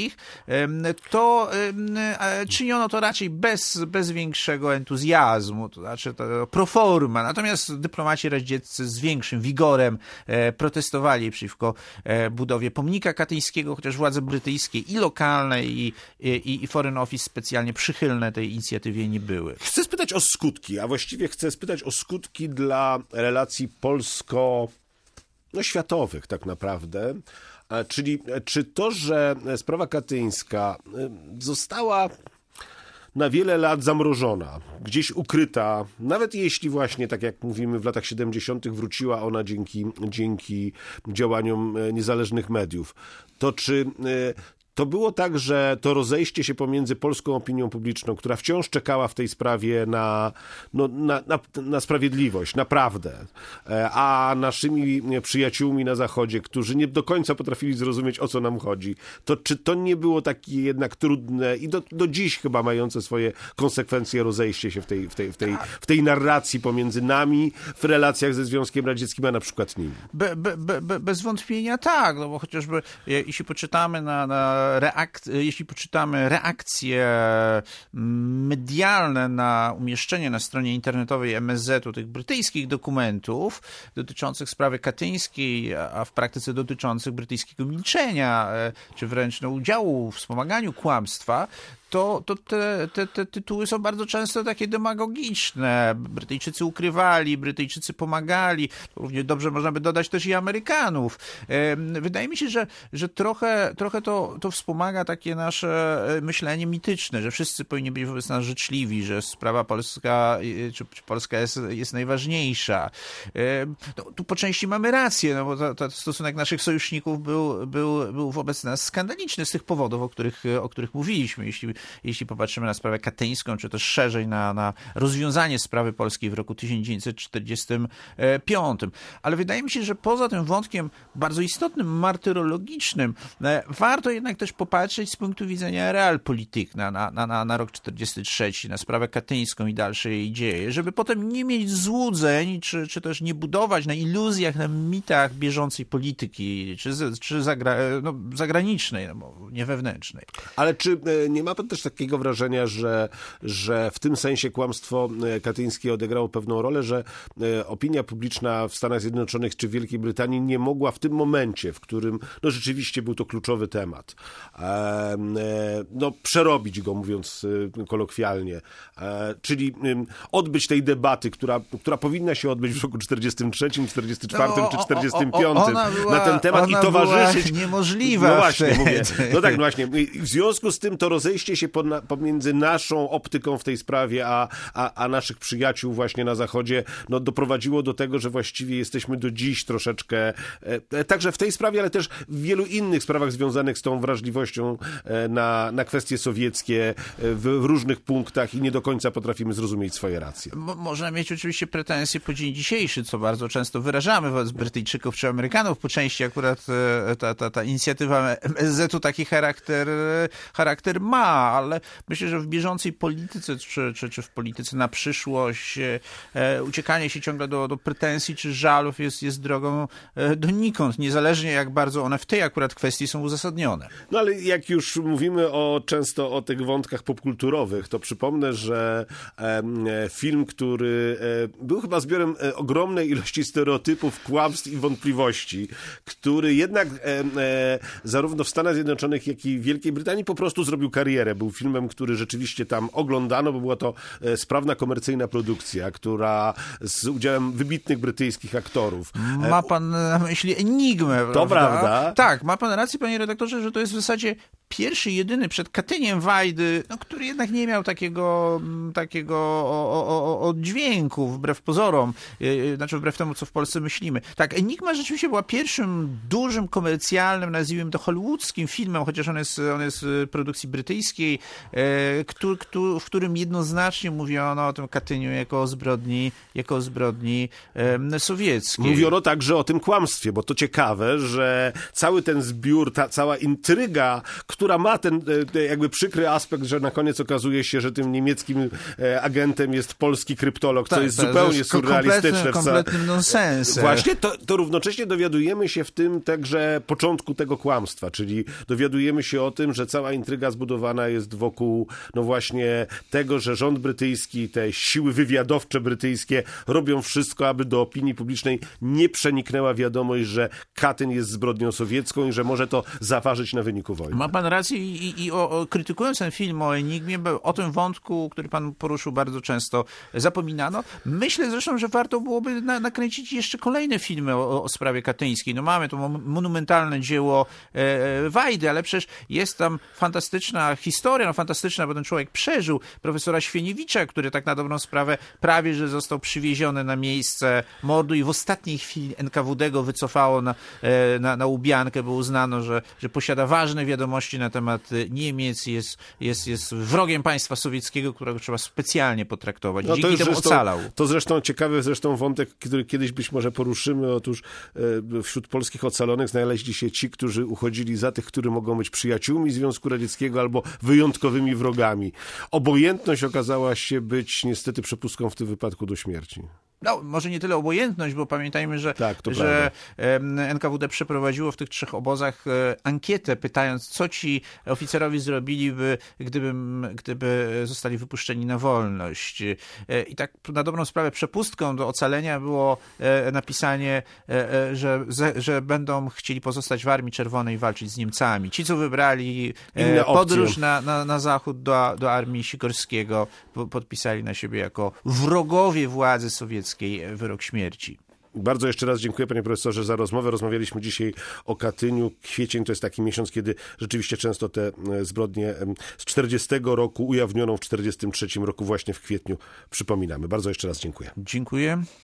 to czyniono to raczej bez, bez większego entuzjazmu, to znaczy to pro forma. Natomiast dyplomaci radzieccy z większym wigorem protestowali przeciwko budowie pomnika katyńskiego, chociaż władze brytyjskie i lokalne, i, i, i Foreign Office specjalnie przychylne tej inicjatywie nie były. Chcę spytać o skutki, a właściwie chcę spytać o skutki dla relacji polsko- no, światowych tak naprawdę. Czyli czy to, że sprawa katyńska została na wiele lat zamrożona, gdzieś ukryta, nawet jeśli właśnie, tak jak mówimy, w latach siedemdziesiątych wróciła ona dzięki, dzięki działaniom niezależnych mediów, to czy to było tak, że to rozejście się pomiędzy polską opinią publiczną, która wciąż czekała w tej sprawie na, no, na, na, na sprawiedliwość, na prawdę, a naszymi przyjaciółmi na Zachodzie, którzy nie do końca potrafili zrozumieć, o co nam chodzi, to czy to nie było takie jednak trudne i do, do dziś chyba mające swoje konsekwencje rozejście się w tej, w tej, w tej, w tej narracji pomiędzy nami, w relacjach ze Związkiem Radzieckim, a na przykład nimi? Be, be, be, bez wątpienia tak, no bo chociażby jeśli poczytamy na, na Reak- jeśli poczytamy reakcje medialne na umieszczenie na stronie internetowej M S Z-u tych brytyjskich dokumentów dotyczących sprawy katyńskiej, a w praktyce dotyczących brytyjskiego milczenia, czy wręcz no, udziału w wspomaganiu kłamstwa, to, to te, te, te tytuły są bardzo często takie demagogiczne. Brytyjczycy ukrywali, Brytyjczycy pomagali. Równie dobrze można by dodać też i Amerykanów. Wydaje mi się, że, że trochę, trochę to, to wspomaga takie nasze myślenie mityczne, że wszyscy powinni być wobec nas życzliwi, że sprawa polska, czy, czy Polska jest, jest najważniejsza. No, tu po części mamy rację, no bo to, to stosunek naszych sojuszników był, był, był wobec nas skandaliczny z tych powodów, o których, o których mówiliśmy. Jeśli, jeśli popatrzymy na sprawę katyńską, czy też szerzej na, na rozwiązanie sprawy polskiej w roku tysiąc dziewięćset czterdziestym piątym. Ale wydaje mi się, że poza tym wątkiem bardzo istotnym, martyrologicznym, warto jednak też popatrzeć z punktu widzenia realpolitik na, na, na, na rok czterdziesty trzeci, na sprawę katyńską i dalsze jej dzieje, żeby potem nie mieć złudzeń, czy, czy też nie budować na iluzjach, na mitach bieżącej polityki, czy, czy zagra, no, zagranicznej, no, bo nie wewnętrznej. Ale czy nie ma pan też takiego wrażenia, że, że w tym sensie kłamstwo katyńskie odegrało pewną rolę, że opinia publiczna w Stanach Zjednoczonych czy Wielkiej Brytanii nie mogła w tym momencie, w którym no rzeczywiście był to kluczowy temat, e, no przerobić go, mówiąc kolokwialnie, e, czyli odbyć tej debaty, która, która powinna się odbyć w roku czterdziestym trzecim, czterdziestym czwartym no, czy czterdziestym piątym była, na ten temat i towarzyszyć. Niemożliwa. No właśnie, mówię. No tak, no właśnie. W związku z tym to rozejście się pomiędzy naszą optyką w tej sprawie, a, a, a naszych przyjaciół właśnie na Zachodzie, no doprowadziło do tego, że właściwie jesteśmy do dziś troszeczkę, e, także w tej sprawie, ale też w wielu innych sprawach związanych z tą wrażliwością e, na, na kwestie sowieckie w, w różnych punktach i nie do końca potrafimy zrozumieć swoje racje. Mo- można mieć oczywiście pretensje po dzień dzisiejszy, co bardzo często wyrażamy wobec Brytyjczyków czy Amerykanów. Po części akurat e, ta, ta, ta inicjatywa M S Z-u taki charakter, charakter ma, ale myślę, że w bieżącej polityce, czy, czy, czy w polityce na przyszłość, e, uciekanie się ciągle do, do pretensji czy żalów jest, jest drogą e, donikąd, niezależnie jak bardzo one w tej akurat kwestii są uzasadnione. No ale jak już mówimy o, często o tych wątkach popkulturowych, to przypomnę, że e, film, który e, był chyba zbiorem e, ogromnej ilości stereotypów, kłamstw i wątpliwości, który jednak e, e, zarówno w Stanach Zjednoczonych, jak i w Wielkiej Brytanii po prostu zrobił karierę. Był filmem, który rzeczywiście tam oglądano, bo była to e, sprawna komercyjna produkcja, która z udziałem wybitnych brytyjskich aktorów. E, ma pan na myśli Enigmę, to prawda? prawda? Tak, ma pan rację, panie redaktorze, że to jest w zasadzie pierwszy, jedyny przed Katyniem Wajdy, no, który jednak nie miał takiego, takiego o, o, o, oddźwięku, wbrew pozorom, yy, znaczy wbrew temu, co w Polsce myślimy. Tak, Enigma rzeczywiście była pierwszym dużym, komercjalnym, nazwijmy to hollywoodzkim filmem, chociaż on jest, on jest produkcji brytyjskiej, yy, który, który, w którym jednoznacznie mówiono o tym Katyniu jako o zbrodni, jako o zbrodni yy, sowieckiej. Mówiono także o tym kłamstwie, bo to ciekawe, że cały ten zbiór, ta cała intryga, która ma ten jakby przykry aspekt, że na koniec okazuje się, że tym niemieckim agentem jest polski kryptolog, co tak, jest tak, zupełnie jest surrealistyczne. Kompletnym, kompletnym nonsensem. Właśnie, to, to równocześnie dowiadujemy się w tym także początku tego kłamstwa, czyli dowiadujemy się o tym, że cała intryga zbudowana jest wokół, no właśnie tego, że rząd brytyjski, te siły wywiadowcze brytyjskie robią wszystko, aby do opinii publicznej nie przeniknęła wiadomość, że Katyn jest zbrodnią sowiecką i że może to zaważyć na wyniku wojny. Ma pan rację i, i, i o, o, krytykując ten film o Enigmie, o tym wątku, który pan poruszył, bardzo często zapominano. Myślę zresztą, że warto byłoby na, nakręcić jeszcze kolejne filmy o, o sprawie katyńskiej. No mamy to monumentalne dzieło e, Wajdy, ale przecież jest tam fantastyczna historia, no fantastyczna, bo ten człowiek przeżył, profesora Świeniewicza, który tak na dobrą sprawę prawie, że został przywieziony na miejsce mordu i w ostatniej chwili N K W D go wycofało na, e, na, na Łubiankę, bo uznano, że, że posiada ważne wiadomości na temat Niemiec, jest, jest, jest wrogiem państwa sowieckiego, którego trzeba specjalnie potraktować. No Dzięki temu zresztą, ocalał. To zresztą ciekawy zresztą wątek, który kiedyś być może poruszymy. Otóż e, wśród polskich ocalonych znaleźli się ci, którzy uchodzili za tych, którzy mogą być przyjaciółmi Związku Radzieckiego albo wyjątkowymi wrogami. Obojętność okazała się być niestety przepustką w tym wypadku do śmierci. no, może nie tyle obojętność, bo pamiętajmy, że, tak, że N K W D przeprowadziło w tych trzech obozach ankietę, pytając, co ci oficerowie zrobiliby, gdyby, gdyby zostali wypuszczeni na wolność. I tak na dobrą sprawę przepustką do ocalenia było napisanie, że, że będą chcieli pozostać w Armii Czerwonej i walczyć z Niemcami. Ci, co wybrali Inne podróż na, na, na zachód do, do Armii Sikorskiego, podpisali na siebie jako wrogowie władzy sowieckiej wyrok śmierci. Bardzo jeszcze raz dziękuję, panie profesorze, za rozmowę. Rozmawialiśmy dzisiaj o Katyniu. Kwiecień to jest taki miesiąc, kiedy rzeczywiście często te zbrodnie z czterdziestego roku ujawnioną w czterdziestym trzecim roku właśnie w kwietniu przypominamy. Bardzo jeszcze raz dziękuję. Dziękuję.